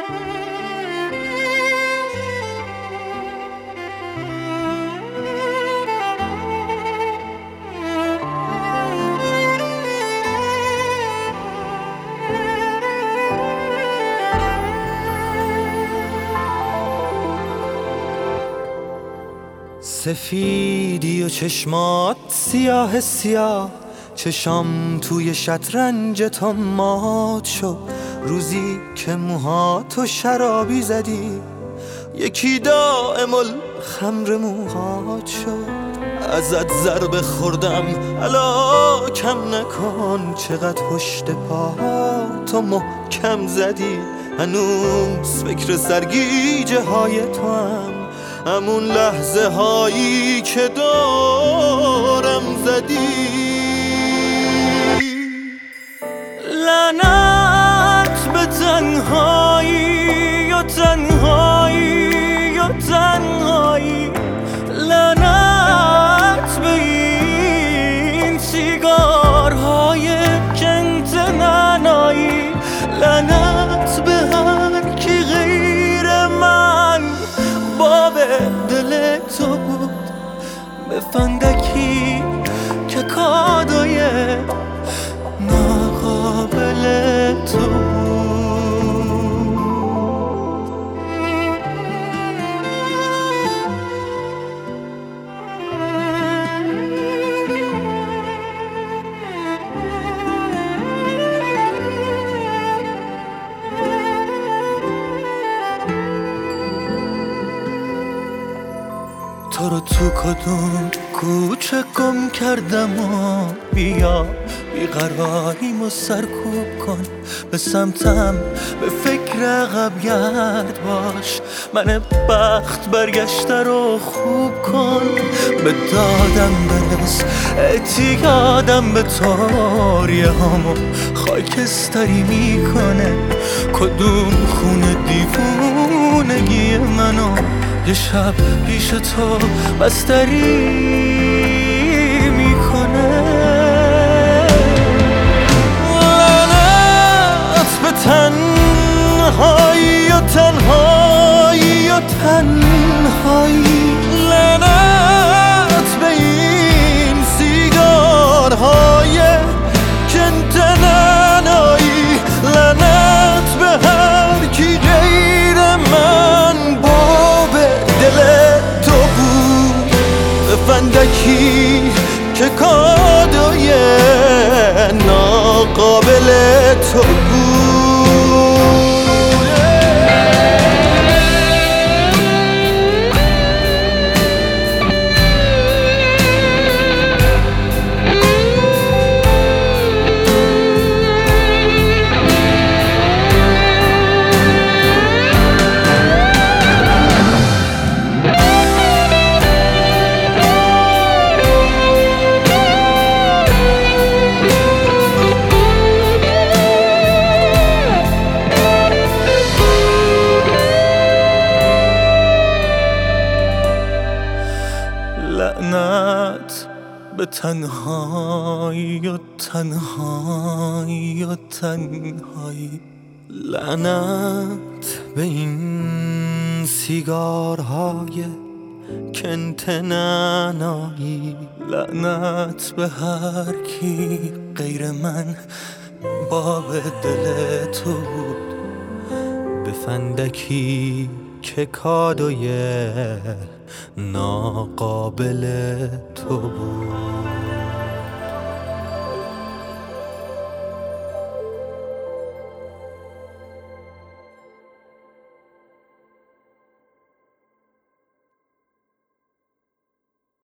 سفیدی و چشمات سیاه سیاه، چشام توی شطرنج تو مات شد. روزی که موهاتو شرابی زدی، یکی دائم الخمر موهات شد. ازت ضربه خوردم الا کم نکن، چقدر پشت پاهاتو محکم زدی. هنوز فکر سرگیجه های تو هم، همون لحظه هایی که دارم زدی. لعنت به تنهایی و تنهایی و تنهایی، لعنت به این سیگارهای کنت ننایی، لعنت به هر کی غیر من باب دل تو بود. به فندکی که کادوی ناقابل تو بود. تو رو تو کدوم کوچه گم کردم و بیا بیقراریمو سرکوب کن. به سمتم به فکر عقب گرد باش، من بخت برگشته رو خوب کن. به دادم برس اعتیادم به طوریه هامو خاکستری میکنه. کدوم خونه دیوونگی منو یه شب پیش تو بستری میکنه. لعنت به تنهایی و تنهایی و تنهایی، لعنت به این سیگارهای کنت ننایی، لعنت به هر کی غیر من باب دل تو بود. به فندکی که کادوی ناقابل تو بود. لعنت به تنهایی و تنهایی و تنهایی، لعنت به این سیگارهای کنت ننایی، لعنت به هر کی غیر من باب دل تو بود. به فندکی که کادوی ناقابل تو بود.